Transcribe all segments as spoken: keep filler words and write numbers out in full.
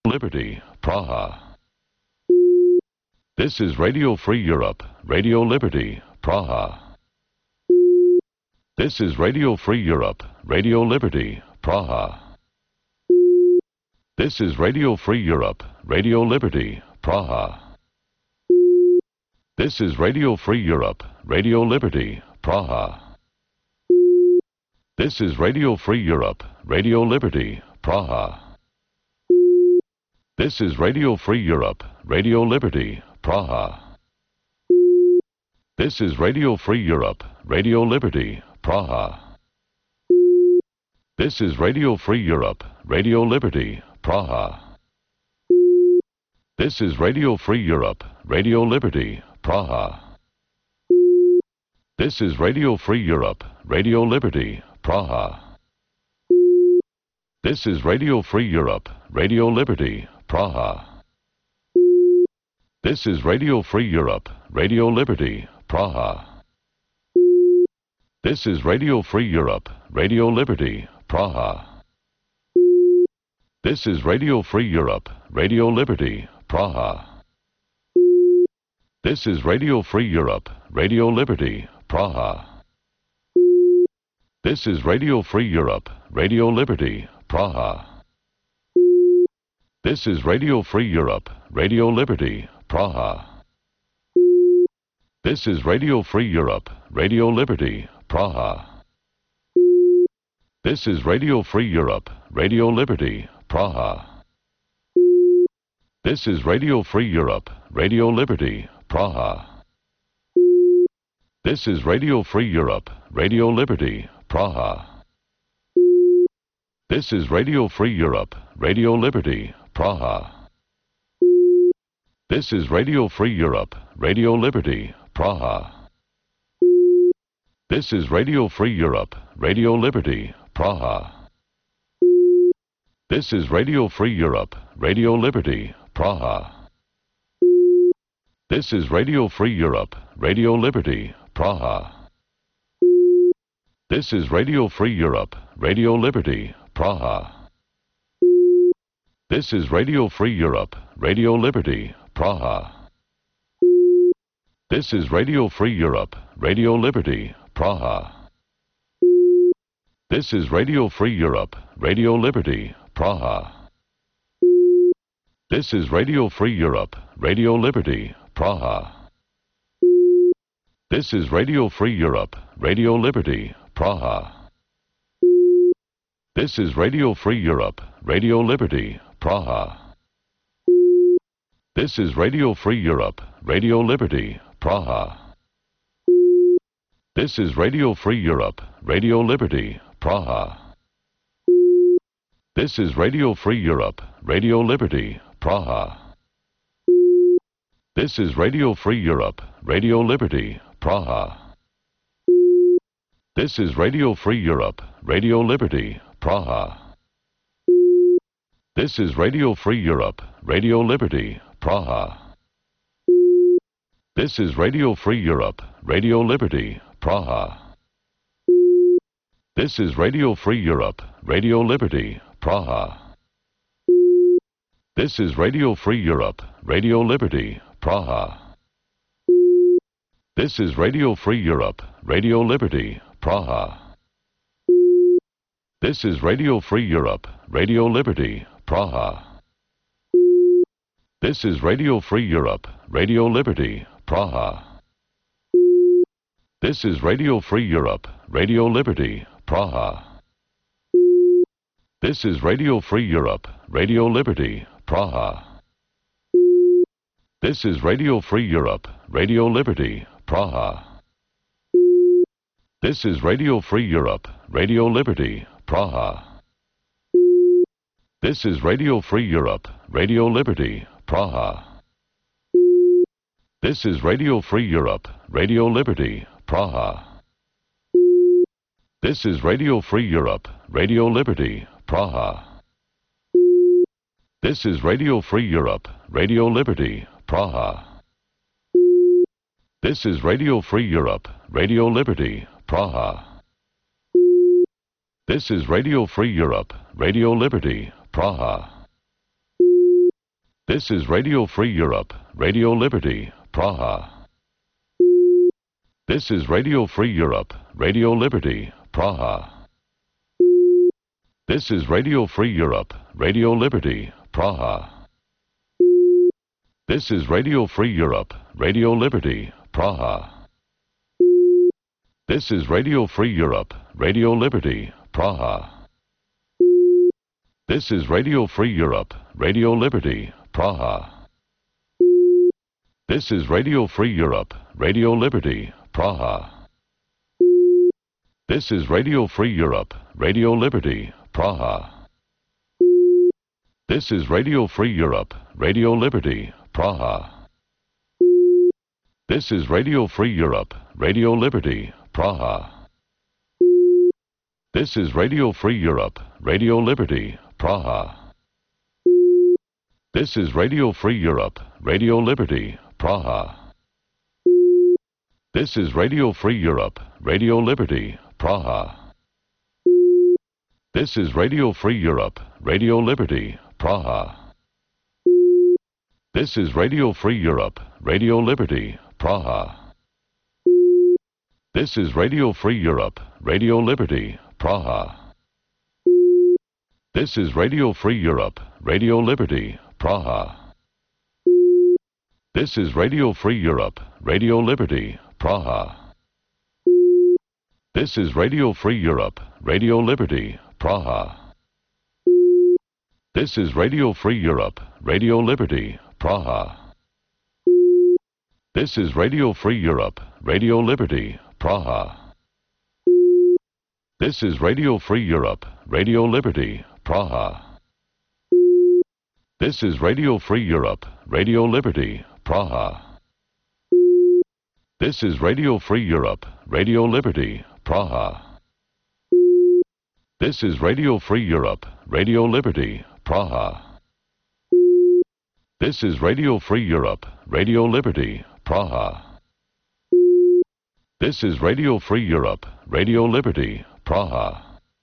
Liberty, Praha. This is Radio Free Europe, Radio Liberty, Praha. This is Radio Free Europe, Radio Liberty, Praha. This is Radio Free Europe, Radio Liberty, Praha. This is Radio Free Europe, Radio Liberty, Praha. This is Radio Free Europe, Radio Liberty, Praha. This is Radio Free Europe, Radio Liberty, Praha. This is Radio Free Europe, Radio Liberty, Praha. This is Radio Free Europe, Radio Liberty, Praha. This is Radio Free Europe, Radio Liberty, Praha. This is Radio Free Europe, Radio Liberty, Praha. This is Radio Free Europe, Radio Liberty, Praha. This is Radio Free Europe, Radio Liberty, Praha. This is Radio Free Europe, Radio Liberty, Praha. This is Radio Free Europe, Radio Liberty, Praha. This is Radio Free Europe, Radio Liberty, Praha. This is Radio Free Europe, Radio Liberty, Praha. This is Radio Free Europe, Radio Liberty, Praha. This is Radio Free Europe, Radio Liberty, Praha. This is Radio Free Europe, Radio Liberty, Praha. This is Radio Free Europe, Radio Liberty, Praha. This is Radio Free Europe, Radio Liberty, Praha. This is Radio Free Europe, Radio Liberty, Praha. This is Radio Free Europe, Radio Liberty, Praha. This is Radio Free Europe, Radio Liberty, Praha. This is Radio Free Europe, Radio Liberty, Praha. This is Radio Free Europe, Radio Liberty, Praha. This is Radio Free Europe, Radio Liberty, Praha. This is Radio Free Europe, Radio Liberty, Praha. This is Radio Free Europe, Radio Liberty, Praha. This is Radio Free Europe, Radio Liberty, Praha. This is Radio Free Europe, Radio Liberty, Praha. This is Radio Free Europe, Radio Liberty, Praha. This is Radio Free Europe, Radio Liberty, Praha. This is Radio Free Europe, Radio Liberty, Praha. This is Radio Free Europe, Radio Liberty, Praha. This is Radio Free Europe, Radio Liberty, Praha. This is Radio Free Europe, Radio Liberty, Praha. This is Radio Free Europe, Radio Liberty, Praha. This is Radio Free Europe, Radio Liberty, Praha. This is Radio Free Europe, Radio Liberty, Praha. This is Radio Free Europe, Radio Liberty, Praha. This is Radio Free Europe, Radio Liberty, Praha. This is Radio Free Europe, Radio Liberty, Praha. This is Radio Free Europe, Radio Liberty, Praha. This is Radio Free Europe, Radio Liberty, Praha. This is Radio Free Europe, Radio Liberty, Praha. This is Radio Free Europe, Radio Liberty, Praha. This is Radio Free Europe, Radio Liberty, Praha. This is Radio Free Europe, Radio Liberty, Praha. This is Radio Free Europe, Radio Liberty, Praha. This is Radio Free Europe, Radio Liberty, Praha. This is Radio Free Europe, Radio Liberty, Praha. This is Radio Free Europe, Radio Liberty, Praha. This is Radio Free Europe, Radio Liberty, Praha. This is Radio Free Europe, Radio Liberty, Praha. This is Radio Free Europe, Radio Liberty, Praha. This is Radio Free Europe, Radio Liberty, Praha. This is Radio Free Europe, Radio Liberty, Praha. This is Radio Free Europe, Radio Liberty, Praha. This is Radio Free Europe, Radio Liberty, Praha. This is Radio Free Europe, Radio Liberty, Praha. This is Radio Free Europe, Radio Liberty, Praha. This is Radio Free Europe, Radio Liberty, Praha. This is Radio Free Europe, Radio Liberty, Praha. This is Radio Free Europe, Radio Liberty, Praha. This is Radio Free Europe, Radio Liberty, Praha. This is Radio Free Europe, Radio Liberty, Praha. This is Radio Free Europe, Radio Liberty, Praha. This is Radio Free Europe, Radio Liberty, Praha. This is Radio Free Europe, Radio Liberty, Praha. This is Radio Free Europe, Radio Liberty, Praha. This is Radio Free Europe, Radio Liberty, Praha. This is Radio Free Europe, Radio Liberty, Praha. This is Radio Free Europe, Radio Liberty, Praha. This is Radio Free Europe, Radio Liberty, Praha. This is Radio Free Europe, Radio Liberty, Praha. This is Radio Free Europe, Radio Liberty, Praha. This is Radio Free Europe, Radio Liberty, Praha. This is Radio Free Europe, Radio Liberty, Praha. This is Radio Free Europe, Radio Liberty, Praha. This is Radio Free Europe, Radio Liberty, Praha. This is Radio Free Europe, Radio Liberty, Praha.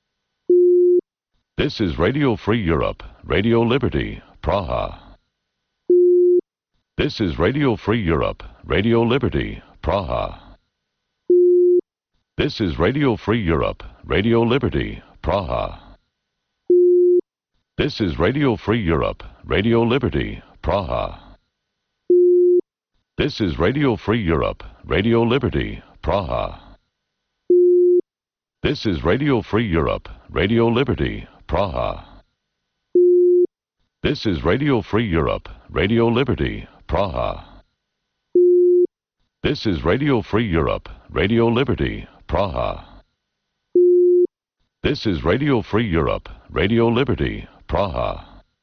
This is Radio Free Europe, Radio Liberty, Praha. This is Radio Free Europe, Radio Liberty, Praha. This is Radio Free Europe, Radio Liberty, Praha. This is Radio Free Europe, Radio Liberty, Praha. This is Radio Free Europe, Radio Liberty, Praha. This is Radio Free Europe, Radio Liberty, Praha. This is Radio Free Europe, Radio Liberty, Praha. This is Radio Free Europe, Radio Liberty, Praha. This is Radio Free Europe, Radio Liberty, Praha.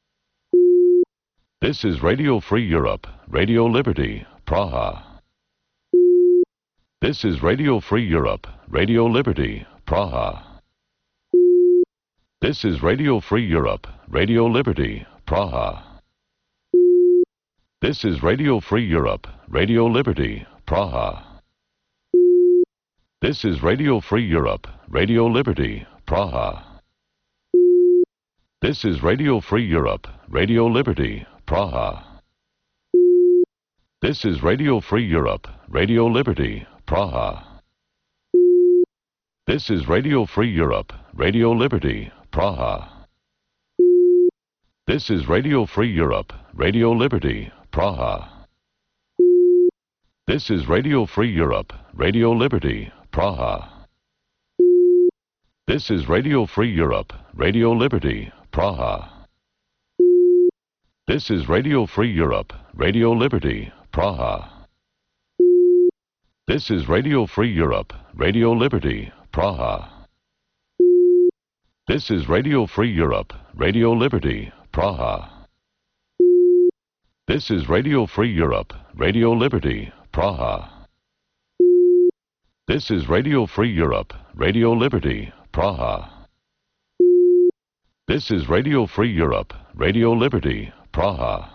This is Radio Free Europe, Radio Liberty, Praha. This is Radio Free Europe, Radio Liberty, Praha. This is Radio Free Europe, Radio Liberty, Praha. This is Radio Free Europe, Radio Liberty, Praha. This is Radio Free Europe, Radio Liberty, Praha. This is Radio Free Europe, Radio Liberty, Praha. This is Radio Free Europe, Radio Liberty, Praha. This is Radio Free Europe, Radio Liberty, Praha. This is Radio Free Europe, Radio Liberty, Praha. This is Radio Free Europe, Radio Liberty, Praha. This is Radio Free Europe, Radio Liberty, Praha. This is Radio Free Europe, Radio Liberty, Praha. This is Radio Free Europe, Radio Liberty, Praha. This is Radio Free Europe, Radio Liberty, Praha. This is Radio Free Europe, Radio Liberty, Praha. This is Radio Free Europe, Radio Liberty, Praha. This is Radio Free Europe, Radio Liberty, Praha.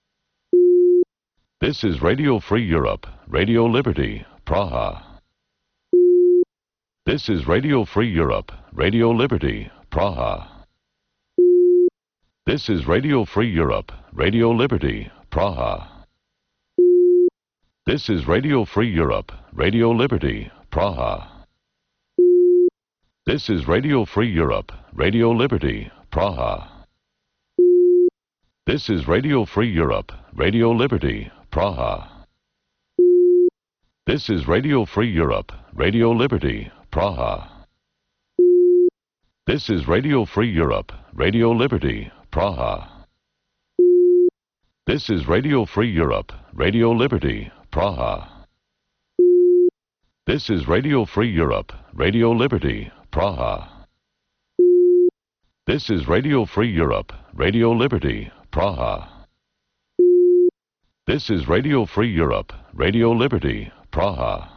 This is Radio Free Europe, Radio Liberty, Praha. This is Radio Free Europe, Radio Liberty, Praha. This is Radio Free Europe, Radio Liberty, Praha. This is Radio Free Europe, Radio Liberty, Praha. This is Radio Free Europe, Radio Liberty, Praha. This is Radio Free Europe, Radio Liberty, Praha. This is Radio Free Europe, Radio Liberty, Praha. This is Radio Free Europe, Radio Liberty, Praha. This is Radio Free Europe, Radio Liberty, Praha. This is Radio Free Europe, Radio Liberty, Praha. This is Radio Free Europe, Radio Liberty, Praha. This is Radio Free Europe, Radio Liberty, Praha.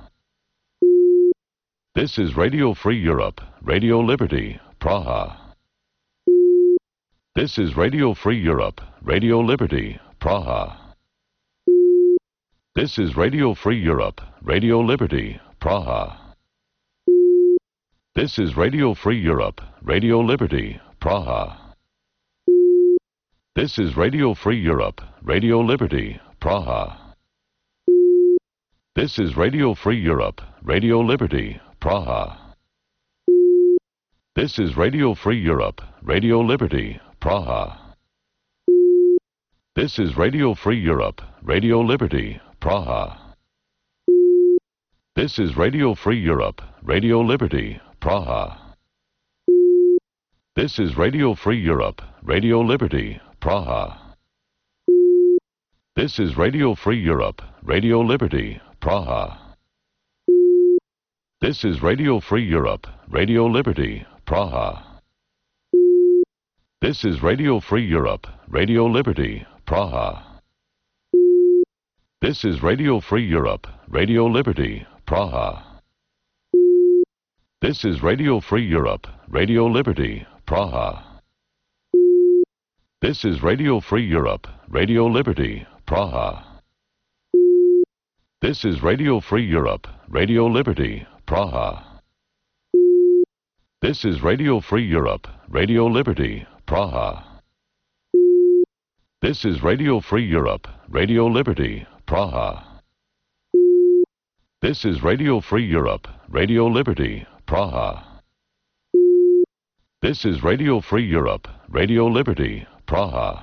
This is Radio Free Europe, Radio Liberty, Praha. This is Radio Free Europe, Radio Liberty, Praha. This is Radio Free Europe, Radio Liberty, Praha. This is Radio Free Europe, Radio Liberty, Praha. This is Radio Free Europe, Radio Liberty, Praha. This is Radio Free Europe, Radio Liberty, Praha. This is Radio Free Europe, Radio Liberty, Praha. This is Radio Free Europe, Radio Liberty, Praha. This is Radio Free Europe, Radio Liberty, Praha. This is Radio Free Europe, Radio Liberty, Praha. This is Radio Free Europe, Radio Liberty, Praha. This is Radio Free Europe, Radio Liberty, Praha. This is Radio Free Europe, Radio Liberty, Praha. This is Radio Free Europe, Radio Liberty, Praha. This is Radio Free Europe, Radio Liberty, Praha. This is Radio Free Europe, Radio Liberty, Praha. This is Radio Free Europe, Radio Liberty, Praha. This is Radio Free Europe, Radio Liberty, Praha. This is Radio Free Europe, Radio Liberty, Praha. This is Radio Free Europe, Radio Liberty, Praha. This is Radio Free Europe, Radio Liberty, Praha.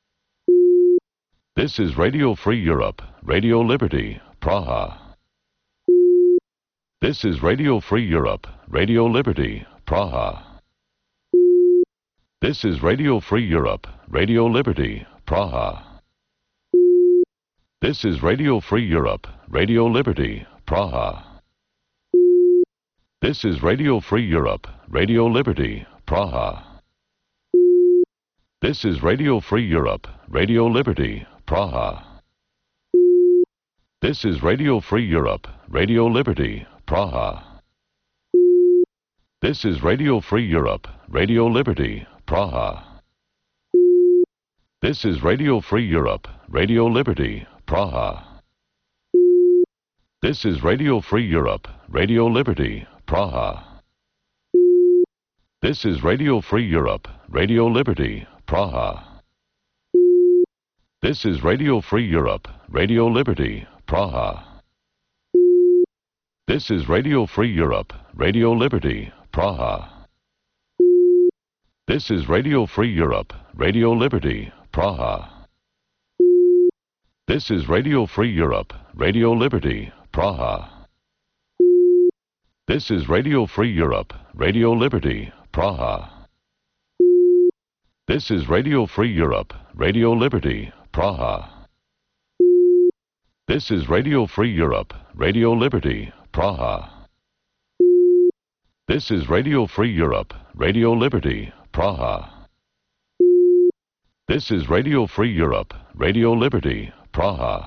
This is Radio Free Europe, Radio Liberty, Praha. This is Radio Free Europe, Radio Liberty, Praha. This is Radio Free Europe, Radio Liberty, Praha. This is Radio Free Europe, Radio Liberty, Praha. This is Radio Free Europe, Radio Liberty, Praha. This is Radio Free Europe, Radio Liberty, Praha. This is Radio Free Europe, Radio Liberty, Praha. This is Radio Free Europe, Radio Liberty, Praha. This is Radio Free Europe, Radio Liberty, Praha. This is Radio Free Europe, Radio Liberty, Praha. This is Radio Free Europe, Radio Liberty, Praha. This is Radio Free Europe, Radio Liberty, Praha. This is Radio Free Europe, Radio Liberty, Praha. This is Radio Free Europe, Radio Liberty, Praha. This is Radio Free Europe, Radio Liberty, Praha. This is Radio Free Europe, Radio Liberty, Praha. This is Radio Free Europe, Radio Liberty, Praha. This is Radio Free Europe, Radio Liberty, Praha. This is Radio Free Europe, Radio Liberty, Praha. This is Radio Free Europe, Radio Liberty, Praha.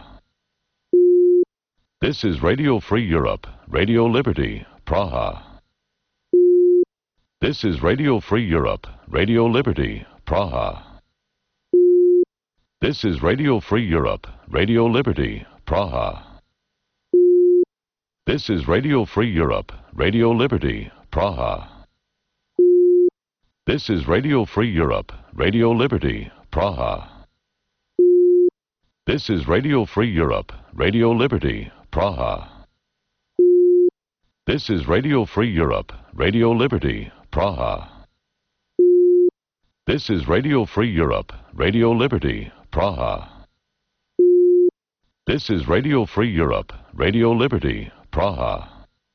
This is Radio Free Europe, Radio Liberty, Praha. This is Radio Free Europe, Radio Liberty, Praha. This is Radio Free Europe, Radio Liberty, Praha. This is Radio Free Europe, Radio Liberty, Praha. This is Radio Free Europe, Radio Liberty, Praha. This is Radio Free Europe, Radio Liberty, Praha. This is Radio Free Europe, Radio Liberty, Praha. This is Radio Free Europe, Radio Liberty, Praha. This is Radio Free Europe, Radio Liberty, Praha.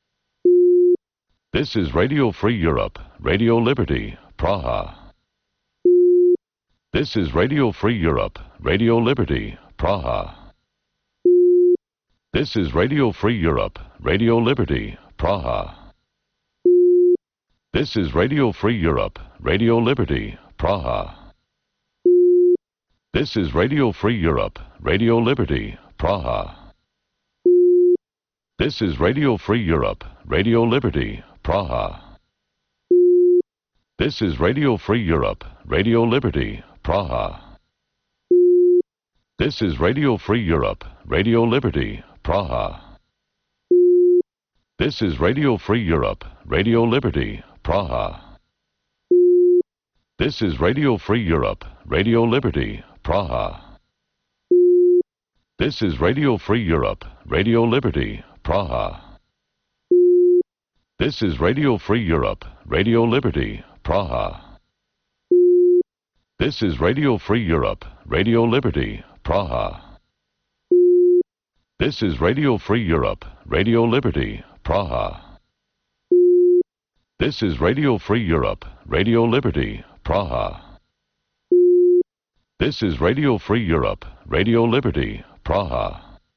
This is Radio Free Europe, Radio Liberty, Praha. This is Radio Free Europe, Radio Liberty, Praha. This is Radio Free Europe, Radio Liberty, Praha. This is Radio Free Europe, Radio Liberty, Praha. This is Radio Free Europe, Radio Liberty, Praha. This is Radio Free Europe, Radio Liberty, Praha. This is Radio Free Europe, Radio Liberty, Praha. This is Radio Free Europe, Radio Liberty, Praha. This is Radio Free Europe, Radio Liberty, Praha. This is Radio Free Europe, Radio Liberty, Praha. This is Radio Free Europe, Radio Liberty, Praha. This is Radio Free Europe, Radio Liberty, Praha. This is Radio Free Europe, Radio Liberty, Praha. This is Radio Free Europe, Radio Liberty, Praha. This is Radio Free Europe, Radio Liberty, Praha. This is Radio Free Europe, Radio Liberty, Praha.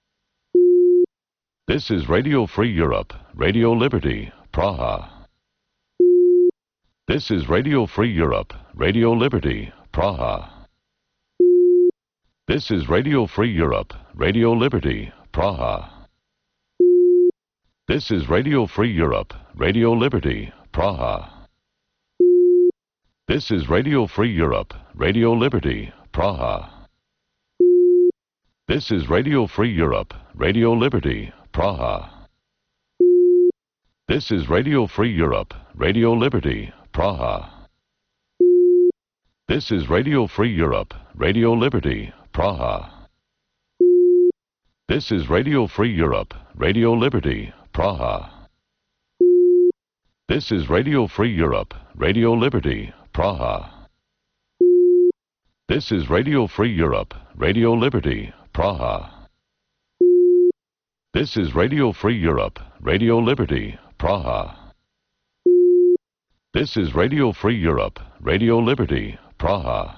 This is Radio Free Europe, Radio Liberty, Praha. This is Radio Free Europe, Radio Liberty, Praha. This is Radio Free Europe, Radio Liberty, Praha. This is Radio Free Europe, Radio Liberty, Praha. This is Radio Free Europe, Radio Liberty, Praha. This is Radio Free Europe, Radio Liberty, Praha. This is Radio Free Europe, Radio Liberty, Praha. This is Radio Free Europe, Radio Liberty, Praha. This is Radio Free Europe, Radio Liberty, Praha. This is Radio Free Europe, Radio Liberty, Praha. This is Radio Free Europe, Radio Liberty, Praha. This is Radio Free Europe, Radio Liberty, Praha. This is Radio Free Europe, Radio Liberty, Praha.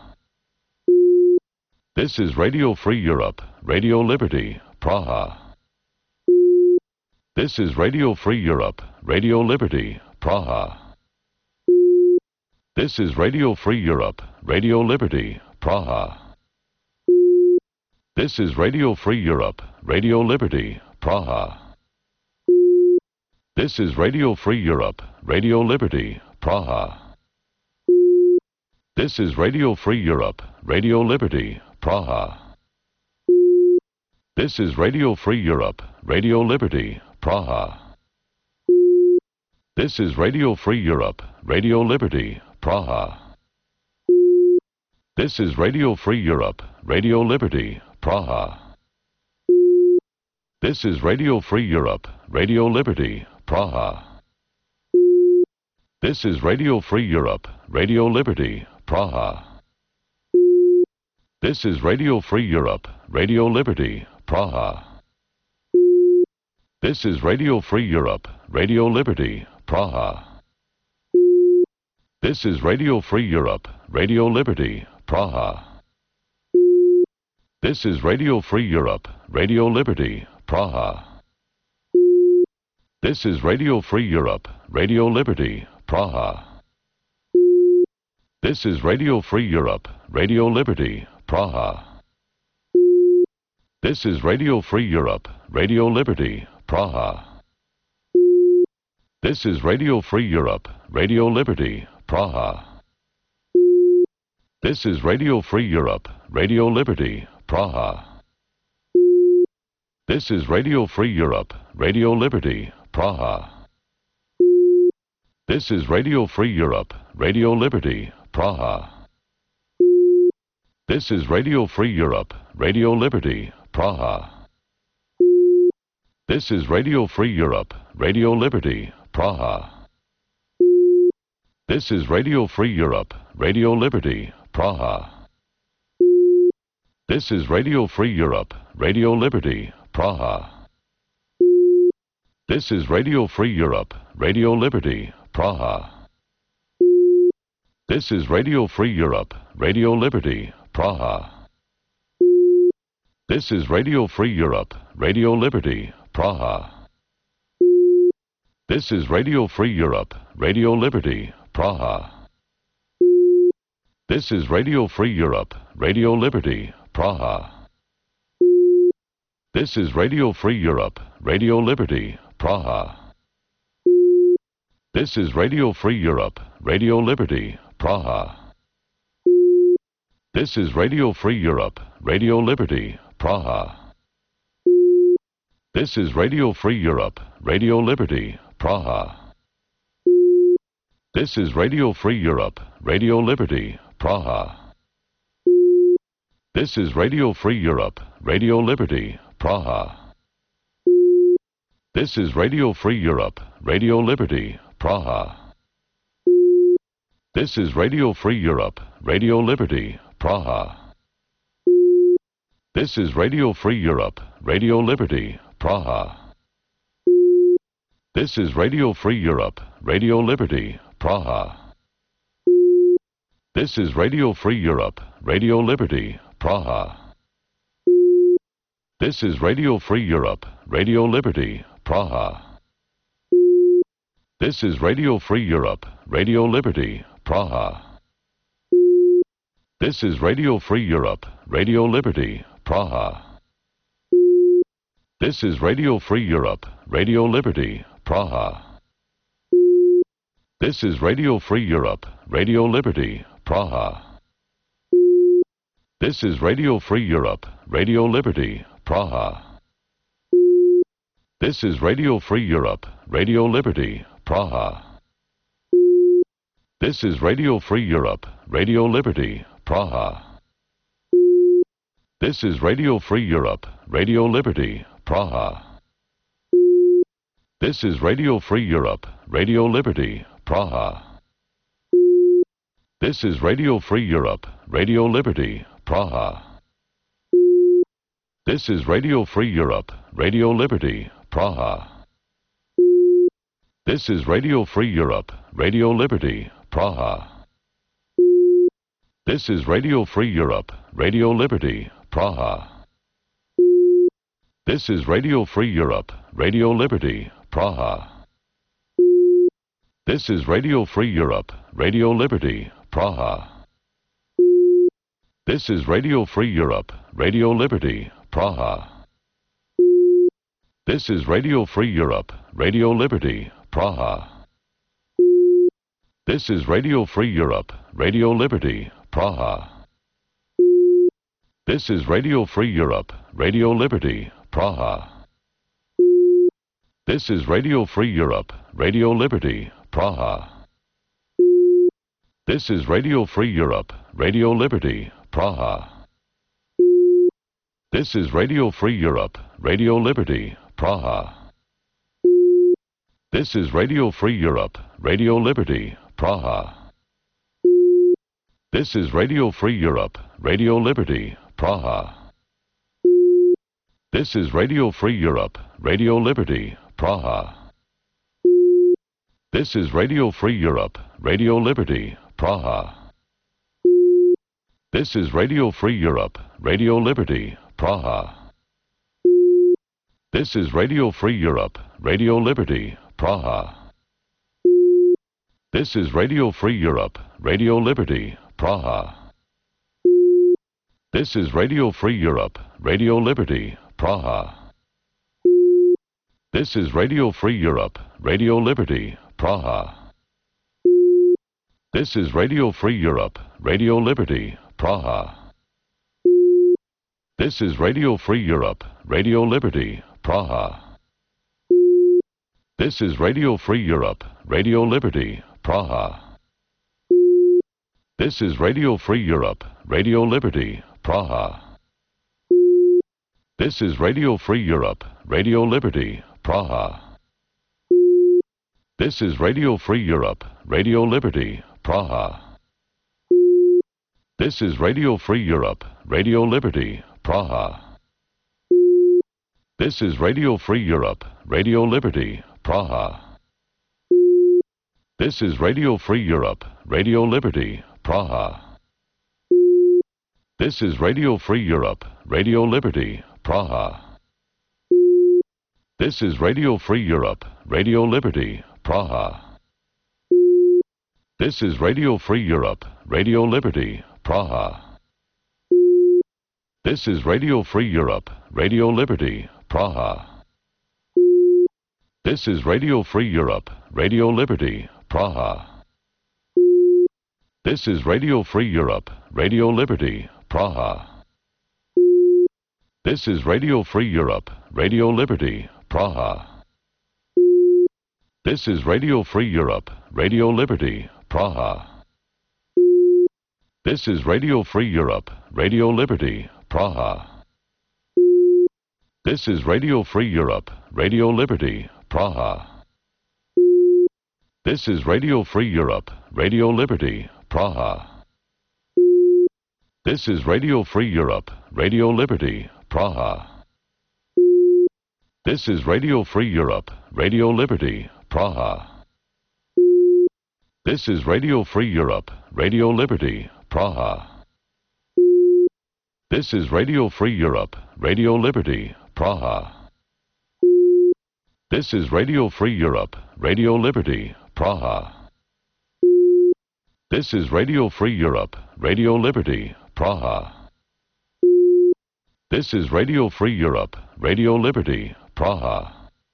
This is Radio Free Europe, Radio Liberty, Praha. This is Radio Free Europe, Radio Liberty, Praha. This is Radio Free Europe, Radio Liberty, Praha. This is Radio Free Europe, Radio Liberty, Praha. This is Radio Free Europe, Radio Liberty, Praha. This is Radio Free Europe, Radio Liberty, Praha. This is Radio Free Europe, Radio Liberty, Praha. This is Radio Free Europe, Radio Liberty, Praha. This is Radio Free Europe, Radio Liberty, Praha. This is Radio Free Europe, Radio Liberty, Praha. This is Radio Free Europe, Radio Liberty, Praha. This is Radio Free Europe, Radio Liberty, Praha. This is Radio Free Europe, Radio Liberty, Praha. This is Radio Free Europe, Radio Liberty, Praha. This is Radio Free Europe, Radio Liberty, Praha. This is Radio Free Europe, Radio Liberty, Praha. This is Radio Free Europe, Radio Liberty, Praha. This is Radio Free Europe, Radio Liberty, Praha. This is Radio Free Europe, Radio Liberty, Praha. This is Radio Free Europe, Radio Liberty, Praha. This is Radio Free Europe, Radio Liberty, Praha. This is Radio Free Europe, Radio Liberty, Praha. This is Radio Free Europe, Radio Liberty, Praha. This is Radio Free Europe, Radio Liberty, Praha. This is Radio Free Europe, Radio Liberty, Praha. This is Radio Free Europe, Radio Liberty, Praha. This is Radio Free Europe, Radio Liberty, Praha. This is Radio Free Europe, Radio Liberty, Praha. This is Radio Free Europe, Radio Liberty, Praha. This is Radio Free Europe, Radio Liberty, Praha. This is Radio Free Europe, Radio Liberty, Praha. This is Radio Free Europe, Radio Liberty, Praha. This is Radio Free Europe, Radio Liberty, Praha. This is Radio Free Europe, Radio Liberty, Praha. This is Radio Free Europe, Radio Liberty, Praha. This is Radio Free Europe, Radio Liberty, Praha. This is Radio Free Europe, Radio Liberty, Praha. This is Radio Free Europe, Radio Liberty, Praha. This is Radio Free Europe, Radio Liberty, Praha. This is Radio Free Europe, Radio Liberty, Praha. This is Radio Free Europe, Radio Liberty, Praha. This is Radio Free Europe, Radio Liberty, Praha. This is Radio Free Europe, Radio Liberty, Praha. This is Radio Free Europe, Radio Liberty, Praha. This is Radio Free Europe, Radio Liberty, Praha. This is Radio Free Europe, Radio Liberty, Praha. This is Radio Free Europe, Radio Liberty, Praha. This is Radio Free Europe, Radio Liberty, Praha. This is Radio Free Europe, Radio Liberty, Praha. This is Radio Free Europe, Radio Liberty, Praha. This is Radio Free Europe, Radio Liberty, Praha. This is Radio Free Europe, Radio Liberty, Praha. This is Radio Free Europe, Radio Liberty, Praha. This is Radio Free Europe, Radio Liberty, Praha. This is Radio Free Europe, Radio Liberty, Praha. This is Radio Free Europe, Radio Liberty, Praha. This is Radio Free Europe, Radio Liberty, Praha. This is Radio Free Europe, Radio Liberty, Praha. This is Radio Free Europe, Radio Liberty, Praha. This is Radio Free Europe, Radio Liberty, Praha. This is Radio Free Europe, Radio Liberty, Praha. This is Radio Free Europe, Radio Liberty, Praha. This is Radio Free Europe, Radio Liberty, Praha. This is Radio Free Europe, Radio Liberty, Praha. This is Radio Free Europe, Radio Liberty, Praha. This is Radio Free Europe, Radio Liberty, Praha. This is Radio Free Europe, Radio Liberty, Praha. This is Radio Free Europe, Radio Liberty, Praha. This is Radio Free Europe, Radio Liberty, Praha. This is Radio Free Europe, Radio Liberty, Praha. This is Radio Free Europe, Radio Liberty, Praha. This is Radio Free Europe, Radio Liberty, Praha. This is Radio Free Europe, Radio Liberty, Praha. This is Radio Free Europe, Radio Liberty, Praha. This is Radio Free Europe, Radio Liberty, Praha. This is Radio Free Europe, Radio Liberty, Praha. This is Radio Free Europe, Radio Liberty, Praha. This is Radio Free Europe, Radio Liberty, Praha. This is Radio Free Europe, Radio Liberty, Praha. This is Radio Free Europe, Radio Liberty, Praha. This is Radio Free Europe, Radio Liberty, Praha. This is Radio Free Europe, Radio Liberty, Praha. This is Radio Free Europe, Radio Liberty, Praha. This is Radio Free Europe, Radio Liberty, Praha. This is Radio Free Europe, Radio Liberty, Praha. This is Radio Free Europe, Radio Liberty, Praha. This is Radio Free Europe, Radio Liberty, Praha. This is Radio Free Europe, Radio Liberty, Praha. This is Radio Free Europe, Radio Liberty, Praha. This is Radio Free Europe, Radio Liberty, Praha. This is Radio Free Europe, Radio Liberty, Praha. This is Radio Free Europe, Radio Liberty, Praha. This is Radio Free Europe, Radio Liberty, Praha. This is Radio Free Europe, Radio Liberty, Praha. This is Radio Free Europe, Radio Liberty, Praha. This is Radio Free Europe, Radio Liberty, Praha. This is Radio Free Europe, Radio Liberty, Praha. This is Radio Free Europe, Radio Liberty, Praha. This is Radio Free Europe, Radio Liberty, Praha. This is Radio Free Europe, Radio Liberty, Praha. This is Radio Free Europe, Radio Liberty, Praha.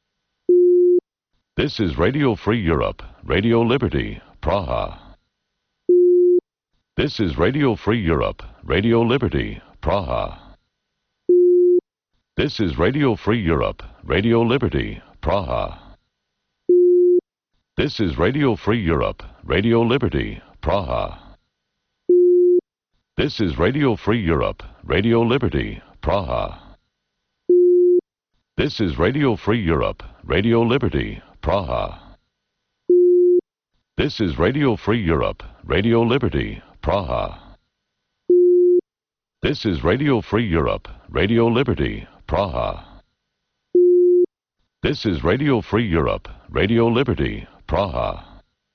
This is Radio Free Europe, Radio Liberty, Praha. This is Radio Free Europe, Radio Liberty, Praha. This is Radio Free Europe, Radio Liberty, Praha. This is Radio Free Europe, Radio Liberty, Praha. This is Radio Free Europe, Radio Liberty, Praha. This is Radio Free Europe, Radio Liberty, Praha. This is Radio Free Europe, Radio Liberty, Praha. This is Radio Free Europe, Radio Liberty, Praha. This is Radio Free Europe, Radio Liberty, Praha.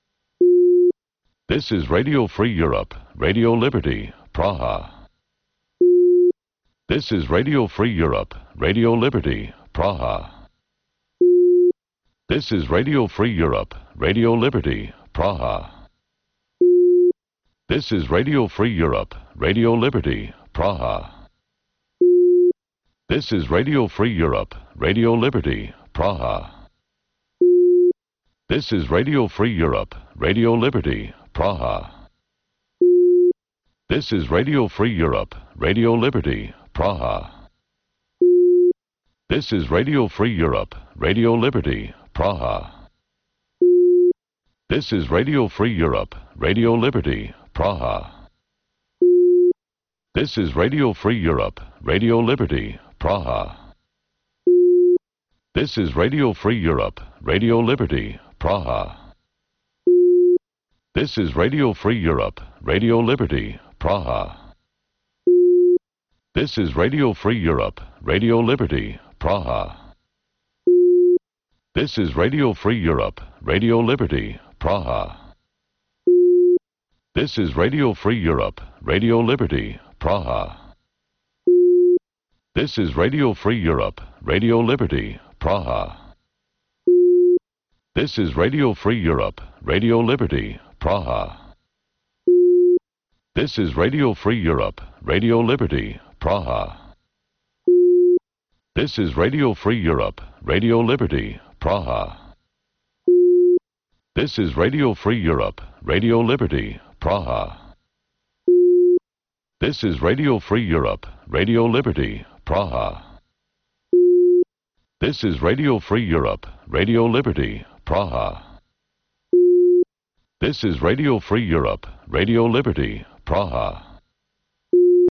This is Radio Free Europe, Radio Liberty, Praha. This is Radio Free Europe, Radio Liberty, Praha. This is Radio Free Europe, Radio Liberty, Praha. This is Radio Free Europe, Radio Liberty, Praha. This is Radio Free Europe, Radio Liberty, Praha. This is Radio Free Europe, Radio Liberty, Praha. This is Radio Free Europe, Radio Liberty, Praha. This is Radio Free Europe, Radio Liberty, Praha. This is Radio Free Europe, Radio Liberty, Praha. This is Radio Free Europe, Radio Liberty, Praha. This is Radio Free Europe, Radio Liberty, Praha. This is Radio Free Europe, Radio Liberty, Praha. This is Radio Free Europe, Radio Liberty, Praha. This is Radio Free Europe, Radio Liberty, Praha. This is Radio Free Europe, Radio Liberty, Praha. This is Radio Free Europe, Radio Liberty, Praha. This is Radio Free Europe, Radio Liberty, Praha. This is Radio Free Europe, Radio Liberty, Praha. This is Radio Free Europe, Radio Liberty, Praha. This is Radio Free Europe, Radio Liberty, Praha. This is Radio Free Europe, Radio Liberty, Praha. This is Radio Free Europe, Radio Liberty, Praha. This is Radio Free Europe, Radio Liberty, Praha.